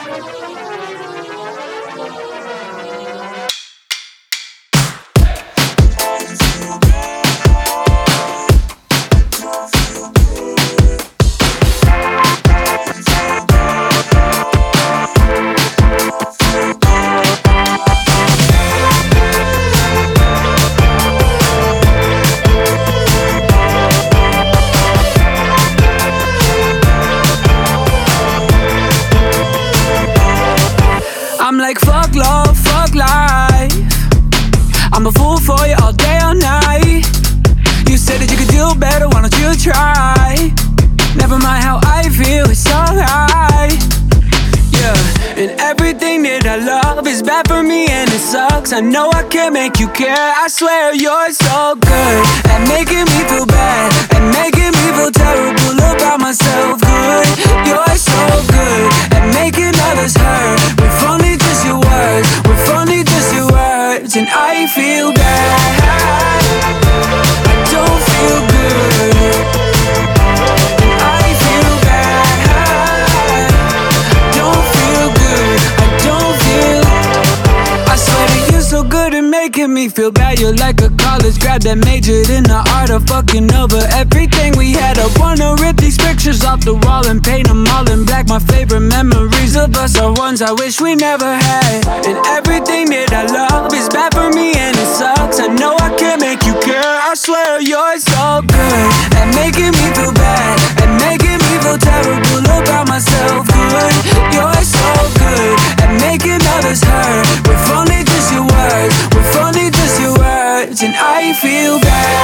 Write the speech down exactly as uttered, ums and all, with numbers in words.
I'm like fuck love, fuck life. I'm a fool for you all day, all night. You said that you could do better, why don't you try? Never mind how I feel, it's alright. Yeah, and everything that I love is bad for me and it sucks. I know I can't make you care, I swear you're so good at making me feel bad, at making me feel terrible about myself. Good, you're so good at making others hurt with only just your words, with only just your words. And I feel bad, I don't feel good. And I feel bad, don't feel good, I don't feel. I swear that you're so good at making me feel bad. You're like a college grad that majored in the art of fucking over everything we had. I wanna rip these pictures off the wall and paint them all in black. My favorite memories of us are ones I wish we never had. And everything that I love is bad for me and it sucks. I know I can't make you care, I swear you're so good at making me feel bad, at making me feel terrible about myself. Good, you're so good at making others hurt with only just your words, with only just your words. And I feel bad,